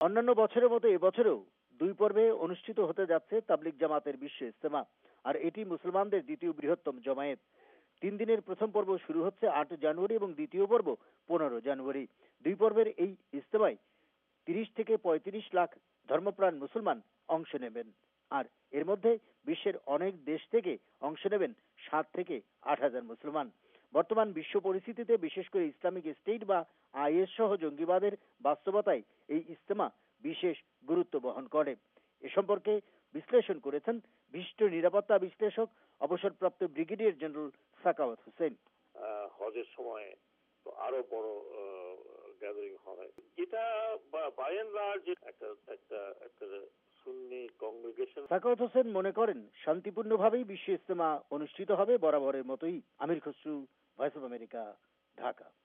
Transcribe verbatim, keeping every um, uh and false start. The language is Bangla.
অন্যান্য বছরের মতো এবছরেও দুই পর্বে অনুষ্ঠিত হতে যাচ্ছে তাবলিগ জামাতের বিশ্ব ইজতেমা। আর এটি মুসলমানদের দ্বিতীয় বৃহত্তম জমায়েত। তিন দিনের প্রথম পর্ব শুরু হচ্ছে আট জানুয়ারি এবং দ্বিতীয় পর্ব পনেরো জানুয়ারি। দুই পর্বের এই ইজতেমায় তিরিশ থেকে পঁয়ত্রিশ লাখ ধর্মপ্রাণ মুসলমান অংশ নেবেন। আর এর মধ্যে বিশ্বের অনেক দেশ থেকে অংশ নেবেন সাত থেকে আট হাজার মুসলমান। বর্তমান বিশ্ব পরিস্থিতিতে বিশেষ করে ইসলামিক স্টেট বা আইএস সহ জঙ্গিবাদের বাস্তবতায় এই ইজতেমা বিশেষ গুরুত্ব বহন করে। এ সম্পর্কে বিশ্লেষণ করেছেন বিশিষ্ট নিরাপত্তা বিশ্লেষক অবসরপ্রাপ্ত ব্রিগেডিয়ার জেনারেল সাখাওয়াত হোসেন। হজের সময় তো আরো বড় গ্যাদারিং হয়, যেটা বাই এন্ড লার্জ একটা একটা একটা সুন্নি কংগ্রিগেশন। সাখাওয়াত হোসেন মনে করেন শান্তিপূর্ণভাবেই বিশ্ব ইজতেমা অনুষ্ঠিত হবে বরাবরের মতোই। Amir Khasru, voice of America, Dhaka.